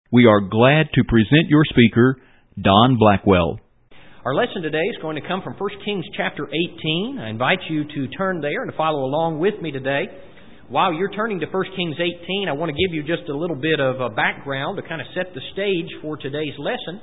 We are glad to present your speaker, Don Blackwell. Our lesson today is going to come from 1 Kings chapter 18. I invite you to turn there and to follow along with me today. While you're turning to 1 Kings 18, I want to give you just a little bit of a background to kind of set the stage for today's lesson.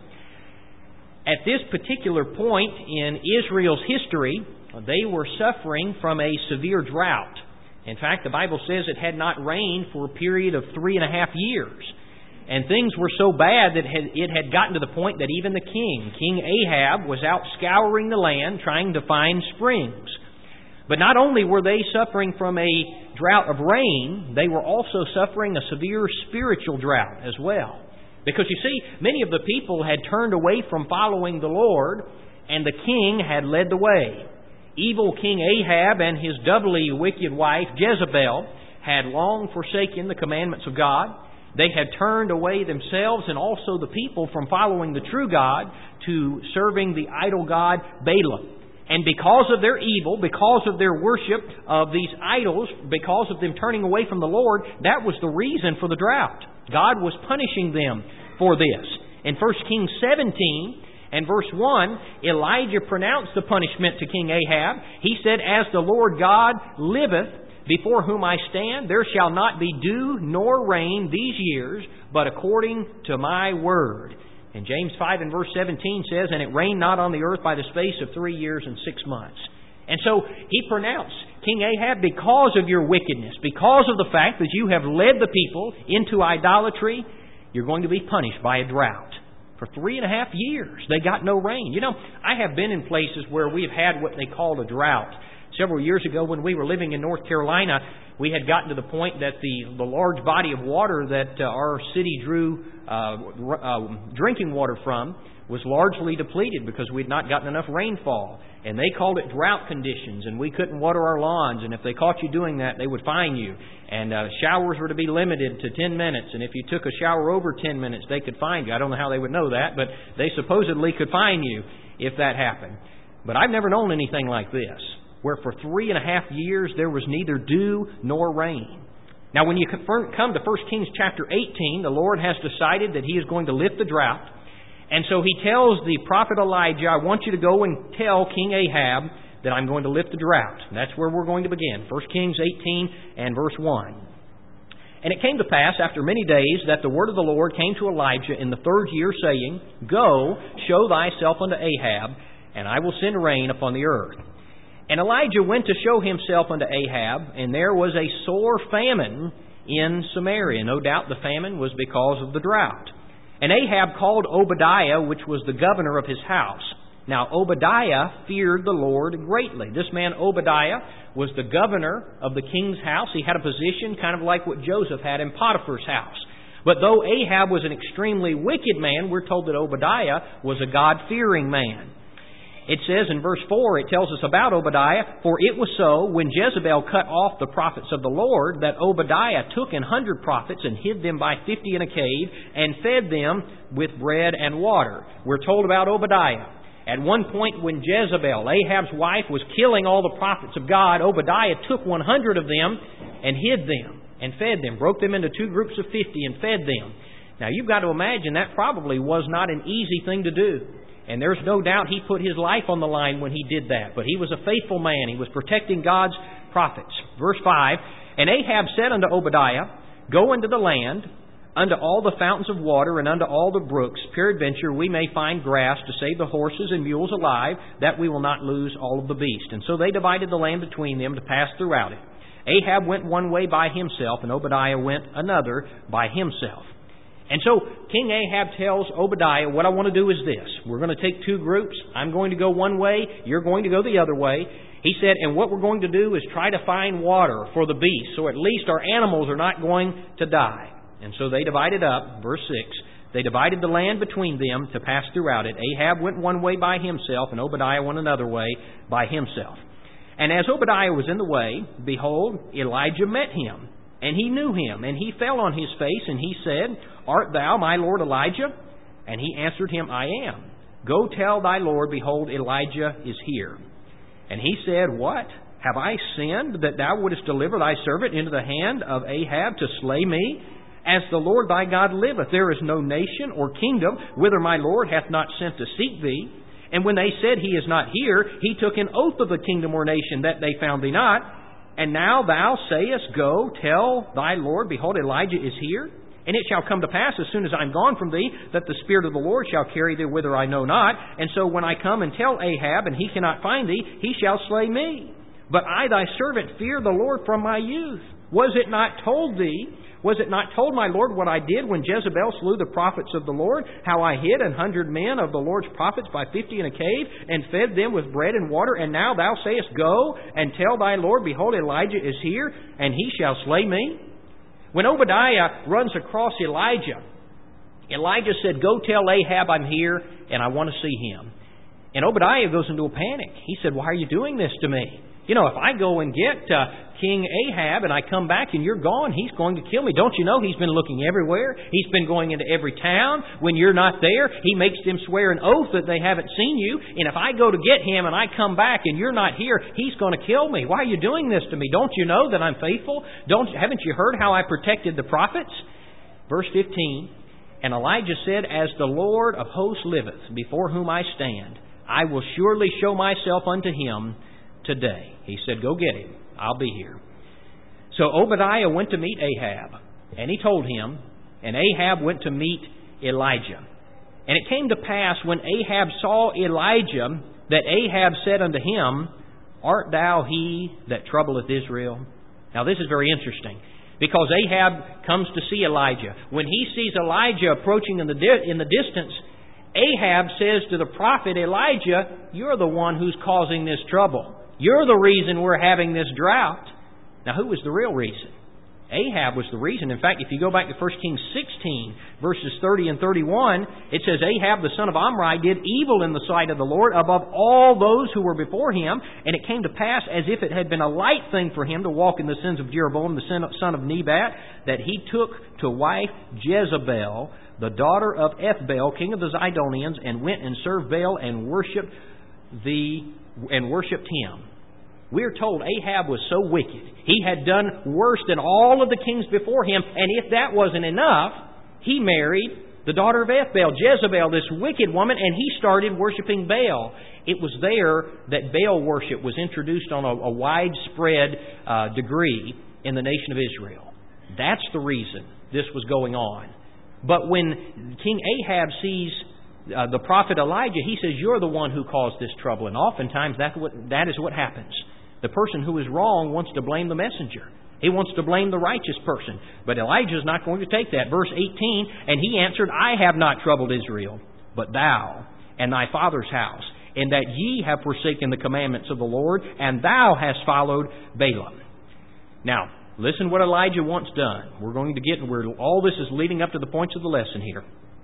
At this particular point in Israel's history, they were suffering from a severe drought. In fact, the Bible says it had not rained for a period of 3.5 years. And things were so bad that it had gotten to the point that even the King Ahab, was out scouring the land trying to find springs. But not only were they suffering from a drought of rain, they were also suffering a severe spiritual drought as well. Because you see, many of the people had turned away from following the Lord, and the king had led the way. Evil King Ahab and his doubly wicked wife Jezebel had long forsaken the commandments of God. They had turned away themselves and also the people from following the true God to serving the idol god Balaam. And because of their evil, because of their worship of these idols, because of them turning away from the Lord, that was the reason for the drought. God was punishing them for this. In 1 Kings 17 and verse 1, Elijah pronounced the punishment to King Ahab. He said, "As the Lord God liveth, before whom I stand, there shall not be dew nor rain these years, but according to my word." And James 5 and verse 17 says, "And it rained not on the earth by the space of 3 years and 6 months." And so he pronounced, "King Ahab, because of your wickedness, because of the fact that you have led the people into idolatry, you're going to be punished by a drought." For 3.5 years, they got no rain. You know, I have been in places where we've had what they call a drought. Several years ago when we were living in North Carolina, we had gotten to the point that the large body of water that our city drew drinking water from was largely depleted because we had not gotten enough rainfall. And they called it drought conditions, and we couldn't water our lawns. And if they caught you doing that, they would fine you. And showers were to be limited to 10 minutes. And if you took a shower over 10 minutes, they could fine you. I don't know how they would know that, but they supposedly could fine you if that happened. But I've never known anything like this, where for 3.5 years there was neither dew nor rain. Now when you come to 1 Kings chapter 18, the Lord has decided that He is going to lift the drought. And so He tells the prophet Elijah, "I want you to go and tell King Ahab that I'm going to lift the drought." And that's where we're going to begin. 1 Kings 18 and verse 1. "And it came to pass after many days that the word of the Lord came to Elijah in the 3rd year, saying, Go, show thyself unto Ahab, and I will send rain upon the earth. And Elijah went to show himself unto Ahab, and there was a sore famine in Samaria." No doubt the famine was because of the drought. "And Ahab called Obadiah, which was the governor of his house. Now Obadiah feared the Lord greatly." This man Obadiah was the governor of the king's house. He had a position kind of like what Joseph had in Potiphar's house. But though Ahab was an extremely wicked man, we're told that Obadiah was a God-fearing man. It says in verse 4, it tells us about Obadiah, "For it was so, when Jezebel cut off the prophets of the Lord, that Obadiah took 100 prophets and hid them by 50 in a cave, and fed them with bread and water." We're told about Obadiah. At one point when Jezebel, Ahab's wife, was killing all the prophets of God, Obadiah took 100 of them and hid them and fed them, broke them into 2 groups of 50 and fed them. Now you've got to imagine that probably was not an easy thing to do. And there's no doubt he put his life on the line when he did that. But he was a faithful man. He was protecting God's prophets. Verse 5, "And Ahab said unto Obadiah, Go into the land, unto all the fountains of water, and unto all the brooks. Peradventure we may find grass to save the horses and mules alive, that we will not lose all of the beast. And so they divided the land between them to pass throughout it. Ahab went one way by himself, and Obadiah went another by himself." And so King Ahab tells Obadiah, "What I want to do is this. We're going to take 2 groups. I'm going to go one way. You're going to go the other way." He said, "And what we're going to do is try to find water for the beasts, so at least our animals are not going to die." And so they divided up, verse 6, "They divided the land between them to pass throughout it. Ahab went one way by himself, and Obadiah went another way by himself. And as Obadiah was in the way, behold, Elijah met him. And he knew him, and he fell on his face, and he said, Art thou my lord Elijah? And he answered him, I am. Go tell thy Lord, behold, Elijah is here. And he said, What? Have I sinned that thou wouldest deliver thy servant into the hand of Ahab to slay me? As the Lord thy God liveth, there is no nation or kingdom whither my Lord hath not sent to seek thee. And when they said, He is not here, he took an oath of the kingdom or nation that they found thee not. And now thou sayest, Go, tell thy Lord, behold, Elijah is here. And it shall come to pass, as soon as I am gone from thee, that the Spirit of the Lord shall carry thee whither I know not. And so when I come and tell Ahab, and he cannot find thee, he shall slay me. But I, thy servant, fear the Lord from my youth. Was it not told, my Lord, what I did when Jezebel slew the prophets of the Lord? How I hid 100 men of the Lord's prophets by 50 in a cave, and fed them with bread and water? And now thou sayest, Go, and tell thy Lord, behold, Elijah is here, and he shall slay me. When Obadiah runs across Elijah said, Go tell Ahab I'm here, and I want to see him. And Obadiah goes into a panic. He said, Why are you doing this to me? You know, if I go and get King Ahab and I come back and you're gone, he's going to kill me. Don't you know he's been looking everywhere? He's been going into every town. When you're not there, he makes them swear an oath that they haven't seen you. And if I go to get him and I come back and you're not here, he's going to kill me. Why are you doing this to me? Don't you know that I'm faithful? Haven't you heard how I protected the prophets? Verse 15, And Elijah said, As the Lord of hosts liveth, before whom I stand, I will surely show myself unto him today. He said, Go get him. I'll be here. So Obadiah went to meet Ahab, and he told him, and Ahab went to meet Elijah. And it came to pass, when Ahab saw Elijah, that Ahab said unto him, Art thou he that troubleth Israel? Now this is very interesting, because Ahab comes to see Elijah. When he sees Elijah approaching in the distance, Ahab says to the prophet Elijah, You're the one who's causing this trouble. You're the reason we're having this drought. Now, who was the real reason? Ahab was the reason. In fact, if you go back to 1 Kings 16, verses 30 and 31, it says, Ahab the son of Omri did evil in the sight of the Lord above all those who were before him. And it came to pass, as if it had been a light thing for him to walk in the sins of Jeroboam, the son of Nebat, that he took to wife Jezebel, the daughter of Ethbaal, king of the Zidonians, and went and served Baal and worshipped him. We're told Ahab was so wicked. He had done worse than all of the kings before him. And if that wasn't enough, he married the daughter of Ethbaal, Jezebel, this wicked woman, and he started worshiping Baal. It was there that Baal worship was introduced on a widespread degree in the nation of Israel. That's the reason this was going on. But when King Ahab sees the prophet Elijah, he says, You're the one who caused this trouble. And oftentimes that is what happens. The person who is wrong wants to blame the messenger. He wants to blame the righteous person. But Elijah is not going to take that. Verse 18, And he answered, I have not troubled Israel, but thou and thy father's house, in that ye have forsaken the commandments of the Lord, and thou hast followed Balaam. Now, listen what Elijah wants done. We're going to get where all this is leading up to the points of the lesson here.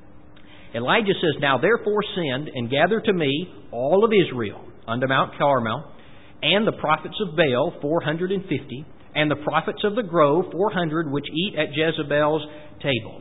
Elijah says, Now therefore send and gather to me all of Israel unto Mount Carmel, and the prophets of Baal 450, and the prophets of the grove 400, which eat at Jezebel's table.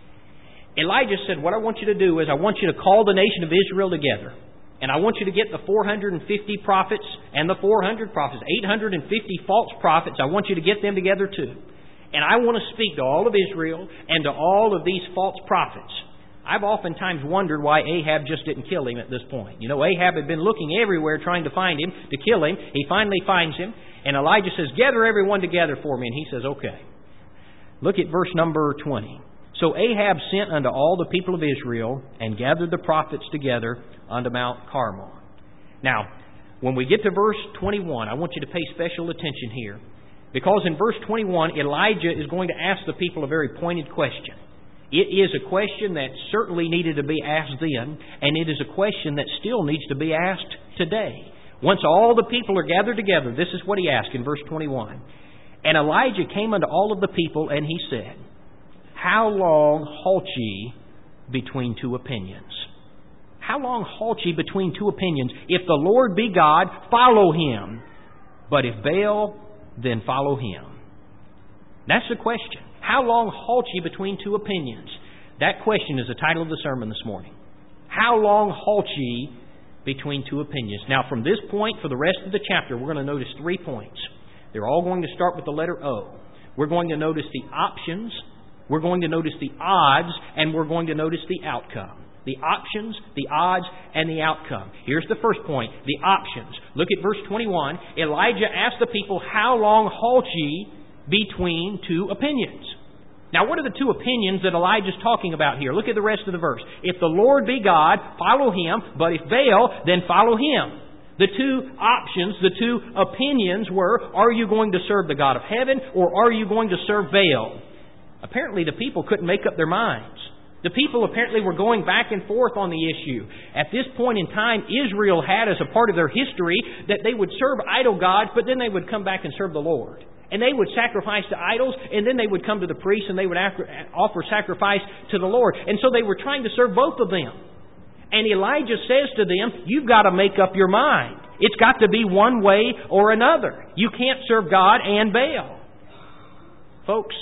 Elijah said, What I want you to do is I want you to call the nation of Israel together. And I want you to get the 450 prophets and the 400 prophets, 850 false prophets. I want you to get them together too. And I want to speak to all of Israel and to all of these false prophets. I've oftentimes wondered why Ahab just didn't kill him at this point. You know, Ahab had been looking everywhere trying to find him, to kill him. He finally finds him. And Elijah says, Gather everyone together for me. And he says, Okay. Look at verse number 20. So Ahab sent unto all the people of Israel and gathered the prophets together unto Mount Carmel. Now, when we get to verse 21, I want you to pay special attention here. Because in verse 21, Elijah is going to ask the people a very pointed question. It is a question that certainly needed to be asked then, and it is a question that still needs to be asked today. Once all the people are gathered together, this is what he asked in verse 21. And Elijah came unto all of the people, and he said, How long halt ye between two opinions? How long halt ye between two opinions? If the Lord be God, follow him. But if Baal, then follow him. That's the question. How long halt ye between two opinions? That question is the title of the sermon this morning. How long halt ye between two opinions? Now, from this point, for the rest of the chapter, we're going to notice 3 points. They're all going to start with the letter O. We're going to notice the options We're going to notice the odds, and we're going to notice the outcome. The options, the odds, and the outcome. Here's the first point, the options. Look at verse 21. Elijah asked the people, "How long halt ye between two opinions?" Now, what are the two opinions that Elijah's talking about here? Look at the rest of the verse. If the Lord be God, follow Him, but if Baal, then follow him. The two options, the two opinions were, are you going to serve the God of heaven, or are you going to serve Baal? Apparently the people couldn't make up their minds. The people apparently were going back and forth on the issue. At this point in time, Israel had as a part of their history that they would serve idol gods, but then they would come back and serve the Lord. And they would sacrifice to idols, and then they would come to the priest and they would offer sacrifice to the Lord. And so they were trying to serve both of them. And Elijah says to them, you've got to make up your mind. It's got to be one way or another. You can't serve God and Baal. Folks,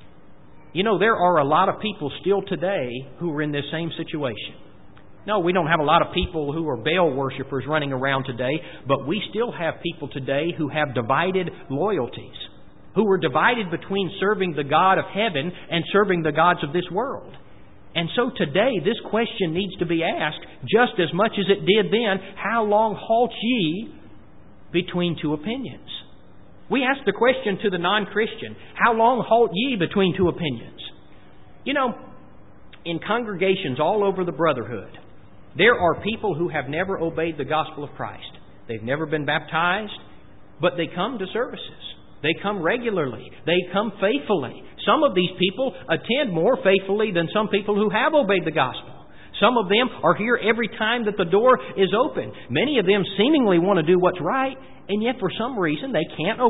you know, there are a lot of people still today who are in this same situation. No, we don't have a lot of people who are Baal worshipers running around today, but we still have people today who have divided loyalties, who are divided between serving the God of heaven and serving the gods of this world. And so today, this question needs to be asked just as much as it did then. How long halt ye between two opinions? We ask the question to the non-Christian. How long halt ye between two opinions? You know, in congregations all over the brotherhood, there are people who have never obeyed the gospel of Christ. They've never been baptized, but they come to services. They come regularly. They come faithfully. Some of these people attend more faithfully than some people who have obeyed the gospel. Some of them are here every time that the door is open. Many of them seemingly want to do what's right, and yet for some reason they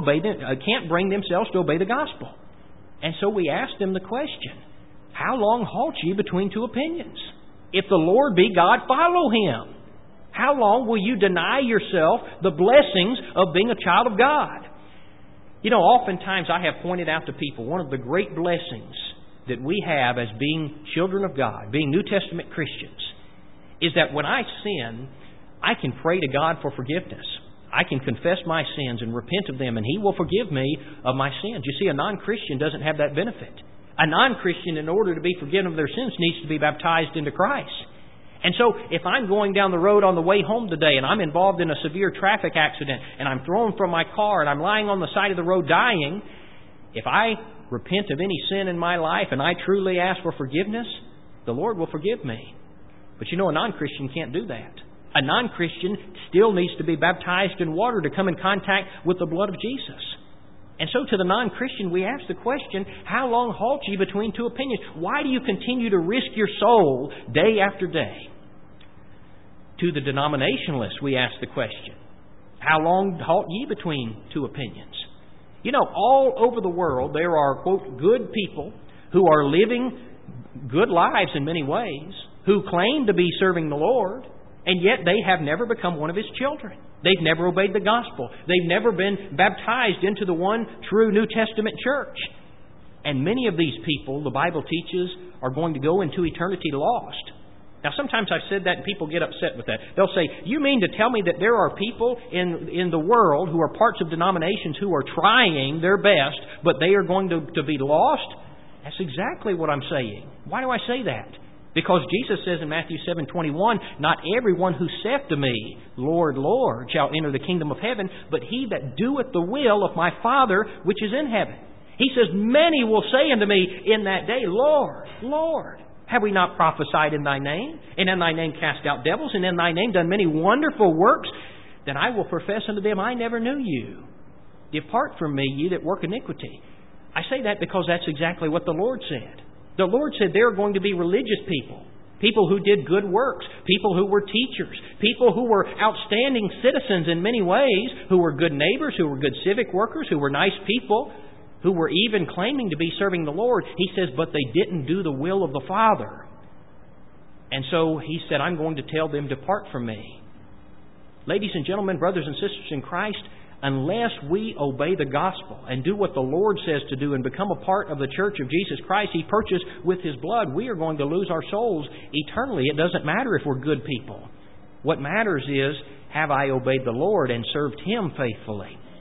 can't bring themselves to obey the gospel. And so we ask them the question, how long halt ye between two opinions? If the Lord be God, follow Him. How long will you deny yourself the blessings of being a child of God? You know, oftentimes I have pointed out to people one of the great blessings that we have as being children of God, being New Testament Christians, is that when I sin, I can pray to God for forgiveness. I can confess my sins and repent of them, and He will forgive me of my sins. You see, a non-Christian doesn't have that benefit. A non-Christian, in order to be forgiven of their sins, needs to be baptized into Christ. And so, if I'm going down the road on the way home today and I'm involved in a severe traffic accident and I'm thrown from my car and I'm lying on the side of the road dying, if I repent of any sin in my life and I truly ask for forgiveness, the Lord will forgive me. But you know, a non-Christian can't do that. A non-Christian still needs to be baptized in water to come in contact with the blood of Jesus. And so to the non-Christian, we ask the question, how long halt ye between two opinions? Why do you continue to risk your soul day after day? To the denominationalists, we ask the question, how long halt ye between two opinions? You know, all over the world, there are, quote, good people who are living good lives in many ways, who claim to be serving the Lord, and yet they have never become one of His children. They've never obeyed the gospel. They've never been baptized into the one true New Testament church. And many of these people, the Bible teaches, are going to go into eternity lost. Now, sometimes I've said that and people get upset with that. They'll say, you mean to tell me that there are people in the world who are parts of denominations who are trying their best, but they are going to be lost? That's exactly what I'm saying. Why do I say that? Because Jesus says in Matthew 7:21, not everyone who saith to me, Lord, Lord, shall enter the kingdom of heaven, but he that doeth the will of my Father which is in heaven. He says, many will say unto me in that day, Lord, Lord, have we not prophesied in Thy name? And in Thy name cast out devils, and in Thy name done many wonderful works? Then I will profess unto them, I never knew you. Depart from me, ye that work iniquity. I say that because that's exactly what the Lord said. The Lord said there are going to be religious people, people who did good works, people who were teachers, people who were outstanding citizens in many ways, who were good neighbors, who were good civic workers, who were nice people, who were even claiming to be serving the Lord. He says, but they didn't do the will of the Father. And so He said, I'm going to tell them, depart from me. Ladies and gentlemen, brothers and sisters in Christ, unless we obey the gospel and do what the Lord says to do and become a part of the church of Jesus Christ He purchased with His blood, we are going to lose our souls eternally. It doesn't matter if we're good people. What matters is, have I obeyed the Lord and served Him faithfully?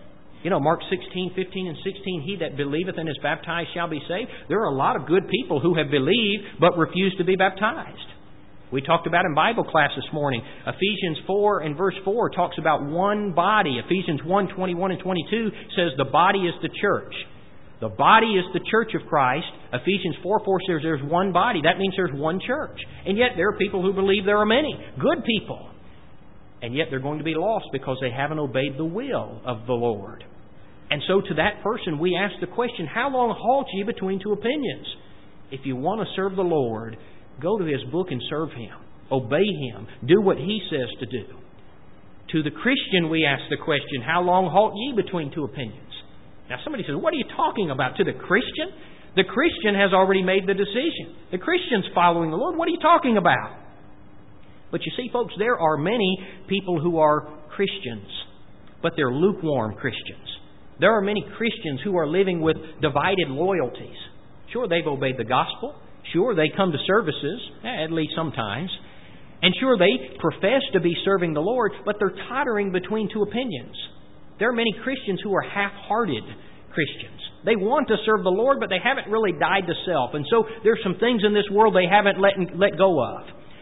Mark 16, 15, and 16, he that believeth and is baptized shall be saved. There are a lot of good people who have believed but refused to be baptized. We talked about in Bible class this morning. Ephesians 4 and verse 4 talks about one body. Ephesians 1, 21 and 22 says the body is the church. The body is the church of Christ. Ephesians 4:4 says there's one body. That means there's one church. And yet there are people who believe there are many good people. And yet they're going to be lost because they haven't obeyed the will of the Lord. And so to that person we ask the question, how long halt ye between two opinions? If you want to serve the Lord, go to His book and serve Him. Obey Him. Do what He says to do. To the Christian we ask the question, how long halt ye between two opinions? Now somebody says, what are you talking about? To the Christian? The Christian has already made the decision. The Christian's following the Lord. What are you talking about? But you see, folks, there are many people who are Christians, but they're lukewarm Christians. There are many Christians who are living with divided loyalties. Sure, they've obeyed the gospel. Sure, they come to services, at least sometimes. And sure, they profess to be serving the Lord, but they're tottering between two opinions. There are many Christians who are half-hearted Christians. They want to serve the Lord, but they haven't really died to self. And so there's some things in this world they haven't let go of.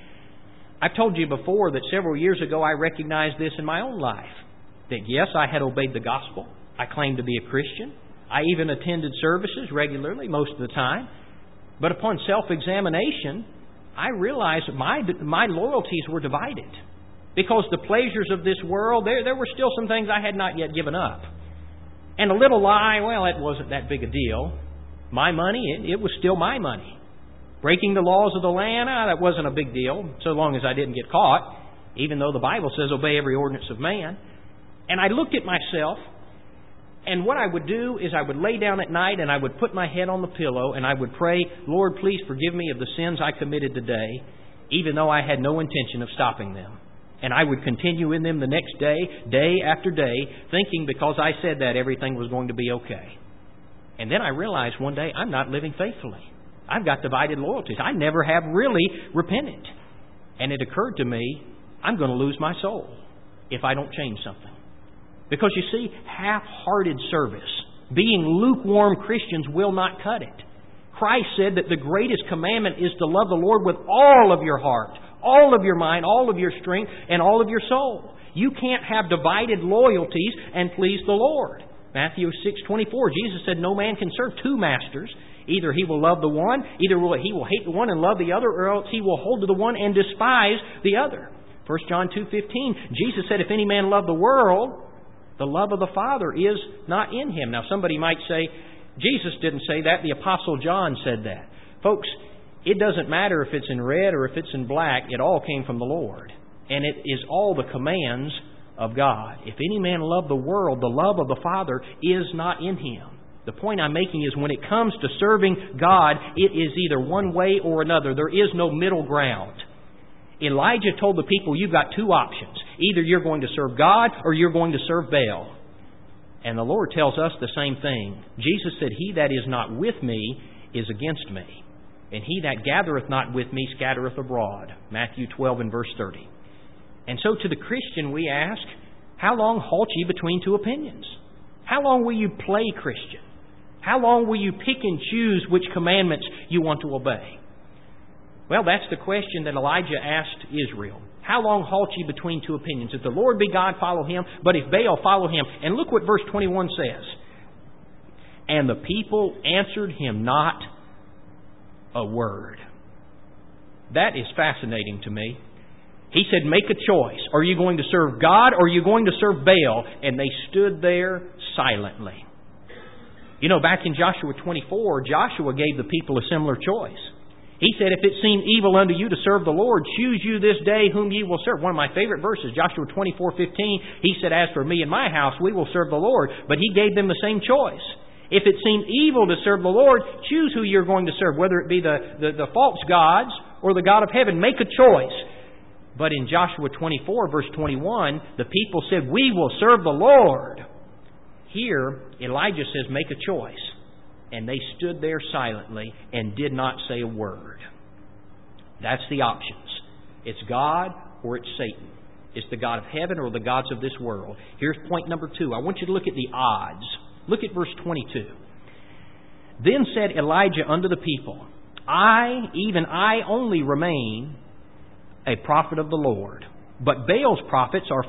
I've told you before that several years ago I recognized this in my own life. That yes, I had obeyed the gospel. I claimed to be a Christian. I even attended services regularly most of the time. But upon self-examination, I realized that my loyalties were divided. Because the pleasures of this world, there were still some things I had not yet given up. And a little lie, well, it wasn't that big a deal. My money, it was still my money. Breaking the laws of the land, that wasn't a big deal, so long as I didn't get caught, even though the Bible says obey every ordinance of man. And I looked at myself, and what I would do is I would lay down at night and I would put my head on the pillow and I would pray, Lord, please forgive me of the sins I committed today, even though I had no intention of stopping them. And I would continue in them the next day, day after day, thinking because I said that everything was going to be okay. And then I realized one day I'm not living faithfully. I've got divided loyalties. I never have really repented. And it occurred to me, I'm going to lose my soul if I don't change something. Because you see, half-hearted service, being lukewarm Christians will not cut it. Christ said that the greatest commandment is to love the Lord with all of your heart, all of your mind, all of your strength, and all of your soul. You can't have divided loyalties and please the Lord. Matthew 6:24, Jesus said, no man can serve two masters. Either he will love the one, either he will hate the one and love the other, or else he will hold to the one and despise the other. 1 John 2:15, Jesus said, if any man love the world, the love of the Father is not in him. Now somebody might say, Jesus didn't say that, the Apostle John said that. Folks, it doesn't matter if it's in red or if it's in black, it all came from the Lord. And it is all the commands of God. If any man love the world, the love of the Father is not in him. The point I'm making is when it comes to serving God, it is either one way or another. There is no middle ground. Elijah told the people, you've got two options. Either you're going to serve God or you're going to serve Baal. And the Lord tells us the same thing. Jesus said, he that is not with me is against me. And he that gathereth not with me scattereth abroad. Matthew 12 and verse 30. And so to the Christian we ask, how long halt ye between two opinions? How long will you play Christian? How long will you pick and choose which commandments you want to obey? Well, that's the question that Elijah asked Israel. How long halt ye between two opinions? If the Lord be God, follow Him. But if Baal, follow him. And look what verse 21 says. And the people answered him not a word. That is fascinating to me. He said, make a choice. Are you going to serve God or are you going to serve Baal? And they stood there silently. You know, back in Joshua 24, Joshua gave the people a similar choice. He said, if it seem evil unto you to serve the Lord, choose you this day whom ye will serve. One of my favorite verses, Joshua 24:15, he said, as for me and my house, we will serve the Lord. But he gave them the same choice. If it seem evil to serve the Lord, choose who you're going to serve, whether it be the false gods or the God of heaven. Make a choice. But in Joshua 24, verse 21, the people said, we will serve the Lord. Here, Elijah says, make a choice. And they stood there silently and did not say a word. That's the options. It's God or it's Satan. It's the God of heaven or the gods of this world. Here's point number 2. I want you to look at the odds. Look at verse 22. Then said Elijah unto the people, even I only remain a prophet of the Lord, but Baal's prophets are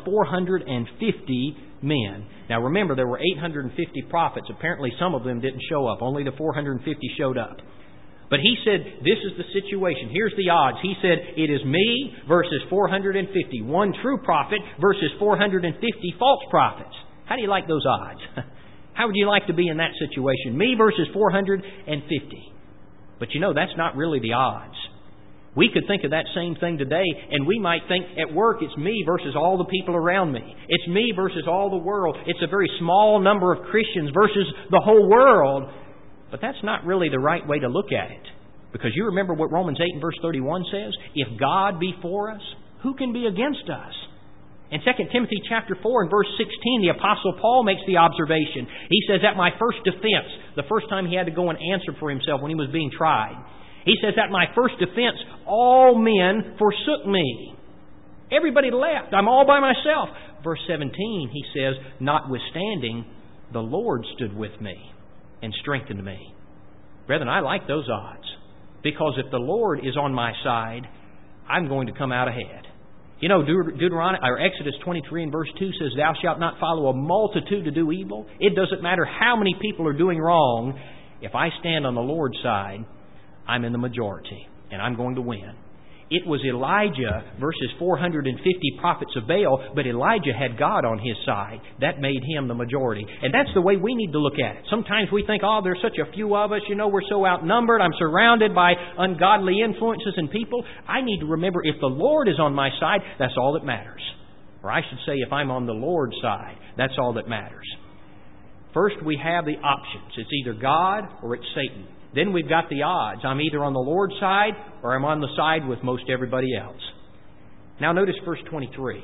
450 men. Now remember, there were 850 prophets. Apparently some of them didn't show up. Only the 450 showed up. But he said, this is the situation. Here's the odds. He said, it is me versus 450. One true prophet versus 450 false prophets. How do you like those odds? How would you like to be in that situation? Me versus 450. But you know, that's not really the odds. We could think of that same thing today, and we might think at work it's me versus all the people around me. It's me versus all the world. It's a very small number of Christians versus the whole world. But that's not really the right way to look at it. Because you remember what Romans 8 and verse 31 says? If God be for us, who can be against us? In 2 Timothy chapter 4 and verse 16, the Apostle Paul makes the observation. He says, at my first defense, the first time he had to go and answer for himself when he was being tried, he says, at my first defense, all men forsook me. Everybody left. I'm all by myself. Verse 17, he says, notwithstanding, the Lord stood with me and strengthened me. Brethren, I like those odds. Because if the Lord is on my side, I'm going to come out ahead. You know, Deuteronomy or Exodus 23 and verse 2 says, thou shalt not follow a multitude to do evil. It doesn't matter how many people are doing wrong. If I stand on the Lord's side, I'm in the majority, and I'm going to win. It was Elijah versus 450 prophets of Baal, but Elijah had God on his side. That made him the majority. And that's the way we need to look at it. Sometimes we think, oh, there's such a few of us, you know, we're so outnumbered, I'm surrounded by ungodly influences and people. I need to remember, if the Lord is on my side, that's all that matters. Or I should say, if I'm on the Lord's side, that's all that matters. First, we have the options. It's either God or it's Satan. Then we've got the odds. I'm either on the Lord's side or I'm on the side with most everybody else. Now notice verse 23.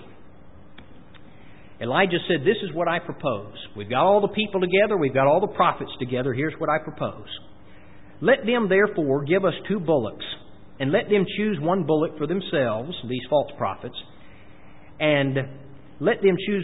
Elijah said, this is what I propose. We've got all the people together. We've got all the prophets together. Here's what I propose. Let them therefore give us 2 bullocks, and let them choose 1 bullock for themselves, these false prophets, and let them choose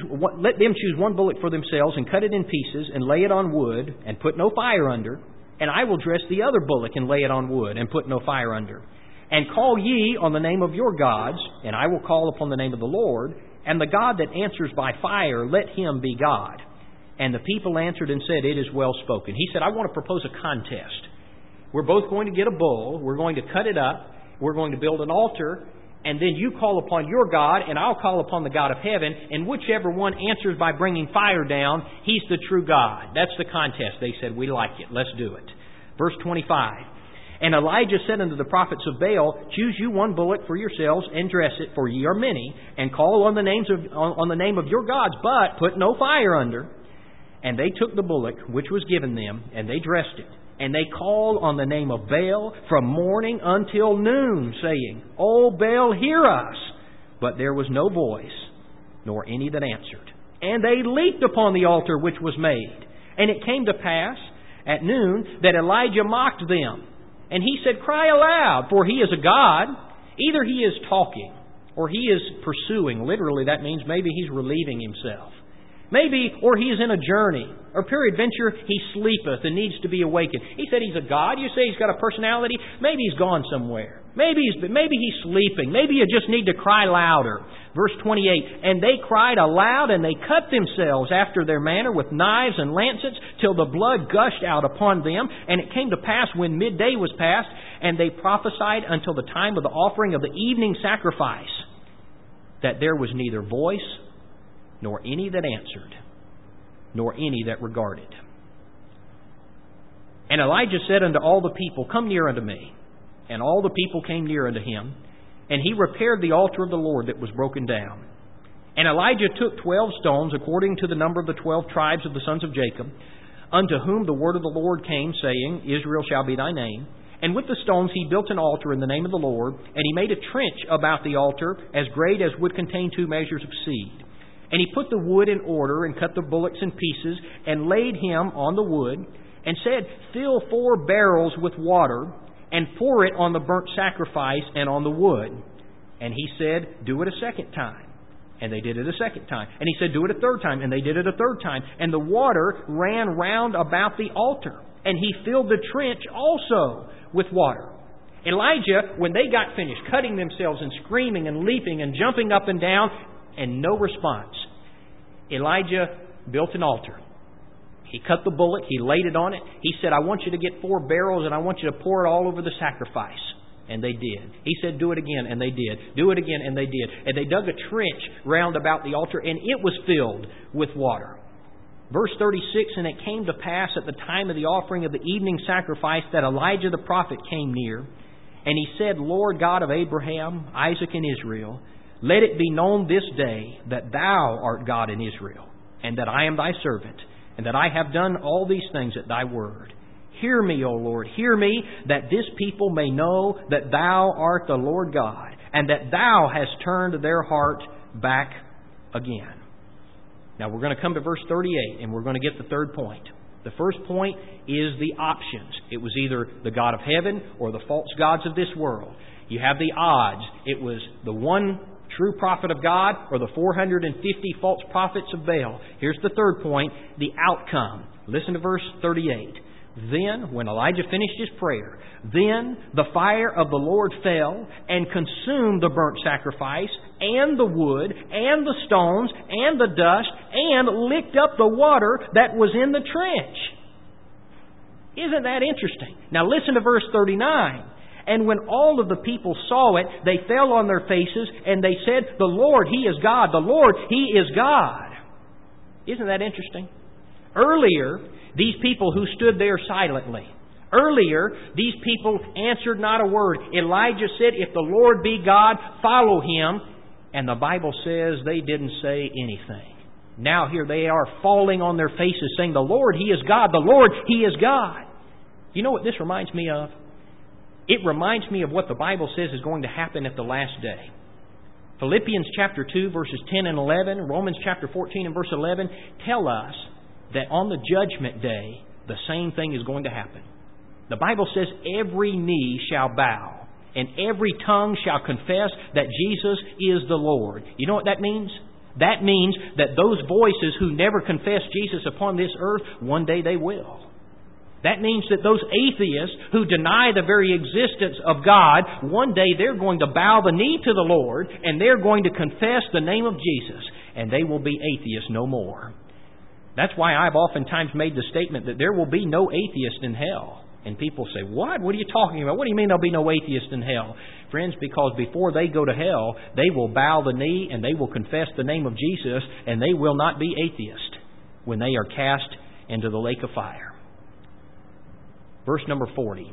1 bullock for themselves and cut it in pieces and lay it on wood and put no fire under. And I will dress the other bullock and lay it on wood and put no fire under. And call ye on the name of your gods, and I will call upon the name of the Lord. And the God that answers by fire, let him be God. And the people answered and said, it is well spoken. He said, I want to propose a contest. We're both going to get a bull. We're going to cut it up. We're going to build an altar. And then you call upon your God, and I'll call upon the God of heaven. And whichever one answers by bringing fire down, he's the true God. That's the contest. They said, we like it. Let's do it. Verse 25. And Elijah said unto the prophets of Baal, choose you 1 bullock for yourselves, and dress it, for ye are many, and call on the name of your gods, but put no fire under. And they took the bullock which was given them, and they dressed it. And they called on the name of Baal from morning until noon, saying, O Baal, hear us. But there was no voice, nor any that answered. And they leaped upon the altar which was made. And it came to pass at noon that Elijah mocked them. And he said, cry aloud, for he is a God. Either he is talking, or he is pursuing. Literally, that means maybe he's relieving himself. Maybe, or he is in a journey, or peradventure he sleepeth and needs to be awakened. He said he's a God. You say he's got a personality. Maybe he's gone somewhere. Maybe he's sleeping. Maybe you just need to cry louder. Verse 28, and they cried aloud, and they cut themselves after their manner with knives and lancets, till the blood gushed out upon them. And it came to pass, when midday was past, and they prophesied until the time of the offering of the evening sacrifice, that there was neither voice, nor any that answered, nor any that regarded. And Elijah said unto all the people, come near unto me. And all the people came near unto him. And he repaired the altar of the Lord that was broken down. And Elijah took 12 stones, according to the number of the 12 tribes of the sons of Jacob, unto whom the word of the Lord came, saying, Israel shall be thy name. And with the stones he built an altar in the name of the Lord, and he made a trench about the altar, as great as would contain 2 measures of seed. And he put the wood in order, and cut the bullocks in pieces, and laid him on the wood, and said, fill 4 barrels with water, and pour it on the burnt sacrifice and on the wood. And he said, do it a second time. And they did it a second time. And he said, do it a third time. And they did it a third time. And the water ran round about the altar. And he filled the trench also with water. Elijah, when they got finished cutting themselves and screaming and leaping and jumping up and down, and no response, Elijah built an altar. He cut the bullock. He laid it on it. He said, I want you to get 4 barrels and I want you to pour it all over the sacrifice. And they did. He said, do it again. And they did. Do it again. And they did. And they dug a trench round about the altar, and it was filled with water. Verse 36, and it came to pass at the time of the offering of the evening sacrifice that Elijah the prophet came near. And he said, Lord God of Abraham, Isaac, and Israel, let it be known this day that Thou art God in Israel, and that I am Thy servant, and that I have done all these things at Thy word. Hear me, O Lord, hear me, that this people may know that Thou art the Lord God, and that Thou hast turned their heart back again. Now we're going to come to verse 38, and we're going to get the third point. The first point is the options. It was either the God of heaven or the false gods of this world. You have the odds. It was the one true prophet of God or the 450 false prophets of Baal. Here's the third point, the outcome. Listen to verse 38. Then, when Elijah finished his prayer, then the fire of the Lord fell and consumed the burnt sacrifice and the wood and the stones and the dust and licked up the water that was in the trench. Isn't that interesting? Now listen to verse 39. And when all of the people saw it, they fell on their faces and they said, the Lord, He is God. The Lord, He is God. Isn't that interesting? Earlier, these people who stood there silently. Earlier, these people answered not a word. Elijah said, if the Lord be God, follow Him. And the Bible says they didn't say anything. Now here they are falling on their faces saying, the Lord, He is God. The Lord, He is God. You know what this reminds me of? It reminds me of what the Bible says is going to happen at the last day. Philippians chapter 2, verses 10 and 11, Romans chapter 14 and verse 11 tell us that on the judgment day, the same thing is going to happen. The Bible says every knee shall bow and every tongue shall confess that Jesus is the Lord. You know what that means? That means that those voices who never confessed Jesus upon this earth, one day they will. That means that those atheists who deny the very existence of God, one day they're going to bow the knee to the Lord and they're going to confess the name of Jesus, and they will be atheists no more. That's why I've oftentimes made the statement that there will be no atheist in hell. And people say, what? What are you talking about? What do you mean there'll be no atheist in hell? Friends, because before they go to hell, they will bow the knee and they will confess the name of Jesus, and they will not be atheists when they are cast into the lake of fire. Verse number 40.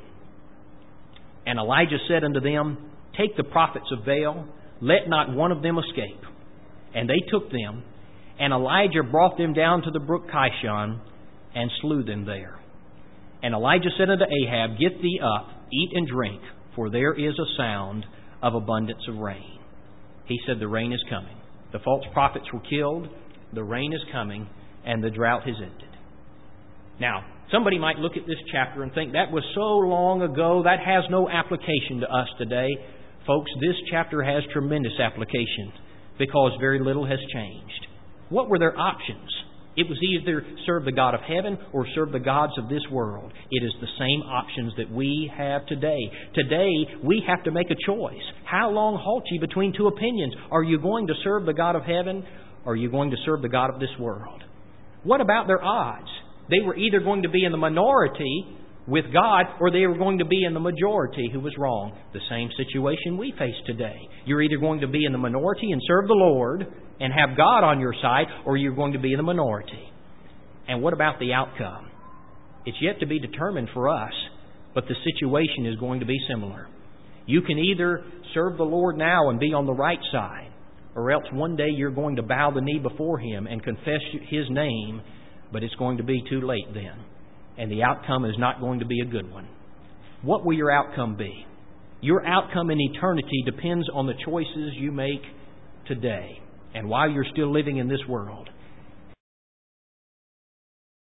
And Elijah said unto them, take the prophets of Baal, let not one of them escape. And they took them, and Elijah brought them down to the brook Kishon, and slew them there. And Elijah said unto Ahab, get thee up, eat and drink, for there is a sound of abundance of rain. He said, the rain is coming. The false prophets were killed, the rain is coming, and the drought has ended. Now, somebody might look at this chapter and think, that was so long ago, that has no application to us today. Folks, this chapter has tremendous application because very little has changed. What were their options? It was either serve the God of heaven or serve the gods of this world. It is the same options that we have today. Today, we have to make a choice. How long halt ye between two opinions? Are you going to serve the God of heaven or are you going to serve the God of this world? What about their odds? They were either going to be in the minority with God or they were going to be in the majority who was wrong. The same situation we face today. You're either going to be in the minority and serve the Lord and have God on your side, or you're going to be in the minority. And what about the outcome? It's yet to be determined for us, but the situation is going to be similar. You can either serve the Lord now and be on the right side, or else one day you're going to bow the knee before Him and confess His name, but it's going to be too late then. And the outcome is not going to be a good one. What will your outcome be? Your outcome in eternity depends on the choices you make today and while you're still living in this world.